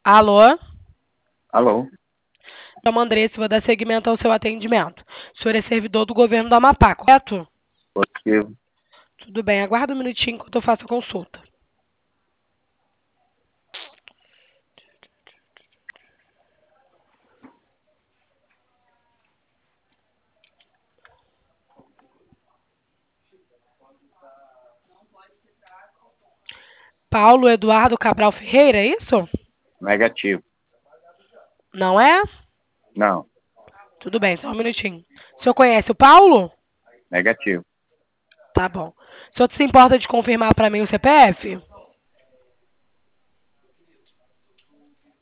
Alô? Alô? Chamo Andressa, vou dar seguimento ao seu atendimento. O senhor é servidor do governo do Amapá, correto? Positivo. Tudo bem, aguarda um minutinho enquanto eu faço a consulta. Paulo Eduardo Cabral Ferreira, é isso? Negativo. Não é? Não. Tudo bem, só um minutinho. O senhor conhece o Paulo? Negativo. Tá bom. O senhor se importa de confirmar para mim o CPF?